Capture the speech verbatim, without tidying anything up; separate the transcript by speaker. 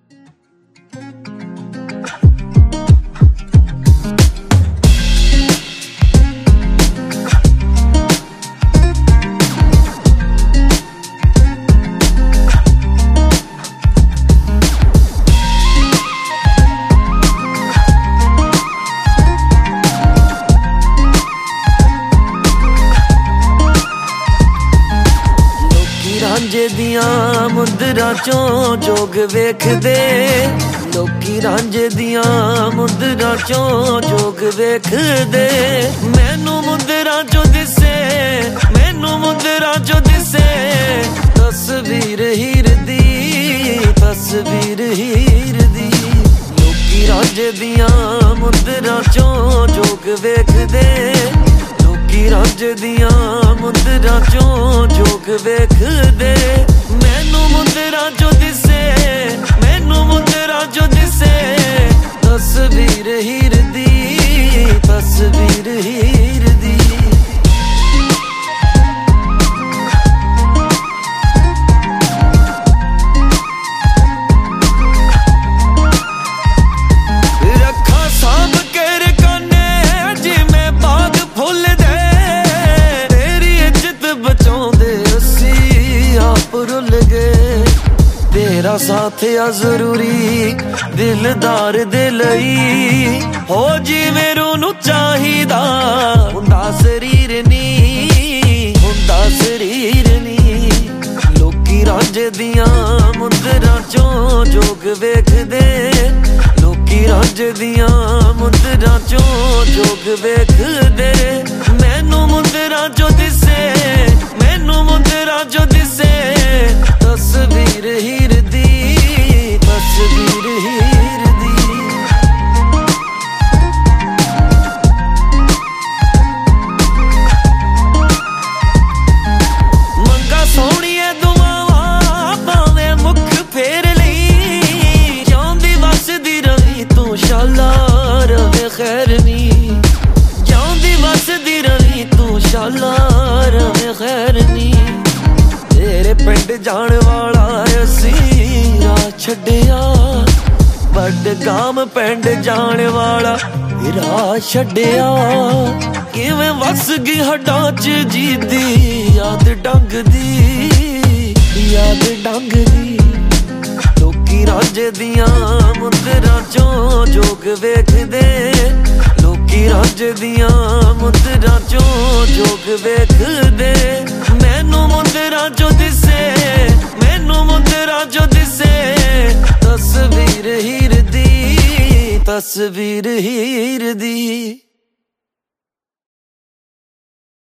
Speaker 1: ਰਾਂਝੇ ਦੀਆਂ ਮੁੰਦਰਾਂ ਚੋਂ ਜੋਗ ਵੇਖਦੇ, ਲੋਕੀ ਰਾਂਝੇ ਦੀਆਂ ਮੁੰਦਰਾਂ ਚੋਂ ਜੋਗ ਵੇਖਦੇ। ਮੈਨੂੰ ਮੁੰਦਰਾਂ ਚੋਂ ਦਿਸੇ, ਮੈਨੂੰ ਮੁੰਦਰਾਂ ਚੋਂ ਦਿਸੇ ਤਸਵੀਰ ਹੀਰ ਦੀ, ਤਸਵੀਰ ਹੀਰ ਦੀ। ਲੋਕੀ ਰਾਂਝੇ ਦੀਆਂ ਮੁੰਦਰਾਂ ਚੋਂ ਜੋਗ ਵੇਖਦੇ, ਰਾਂਝੇ ਦੀਆਂ ਮੁੰਦਰਾਂ ਚੋਂ ਜੋਗ ਵੇਖਦੇ। ਮੈਨੂੰ ਮੁੰਦਰਾਂ ਚੋਂ ਦਿਸੇ, ਮੈਨੂੰ ਮੁੰਦਰਾਂ ਚੋਂ ਦਿਸੇ ਤਸਵੀਰ ਹੀਰ ਦੀ, ਤਸਵੀਰ ਹੀਰ ਦੀ। ਰੱਖਾਂ ਸਾਂਭ ਕੇ ਰਕਾਨੇ ਜਿਵੇਂ ਬਾਗ ਫੁੱਲ ਦੇ, तेरा साथ आ जरूरी दिलदार दे लई, हो जिवें रूह नूं चाहिदा हुंदा शरीर नी, हुंदा शरीर नी। लोकी रांझे दियां मुंदरां चों जोग वेखदे, लोकी रांझे दियां मुंदरां चों जोग वेखदे। मैनू मुंदरां चों दिसे, मैनू मुंदरां चों दिसे तस्वीर हीर दी, तस्वीर हीर दी। मंगा सोहणिए दुआवां भावें मुख फेर लई, जिउंदी वसदी रही तू शाला रवे खैर नी, जिउंदी वसदी रही तू शाला रवे खैर नी। तेरे पिंड जाण वाला असी राह छड्डिया, बडगाम पिंड जाण वाला राह छड्डिया। किवें वस गई हड्डां च जीदी याद डंग दी, याद डंग दी। लोकी रांझे दियां मुंदरां चों जोग वेखदे, लोकी रांझे दियां मुंदरां चों जोग वेखदे। मैनू मुंदरां चों दिसे, मैनू मुंदरां चों दिसे तस्वीर हीर दी, तस्वीर हीर दी।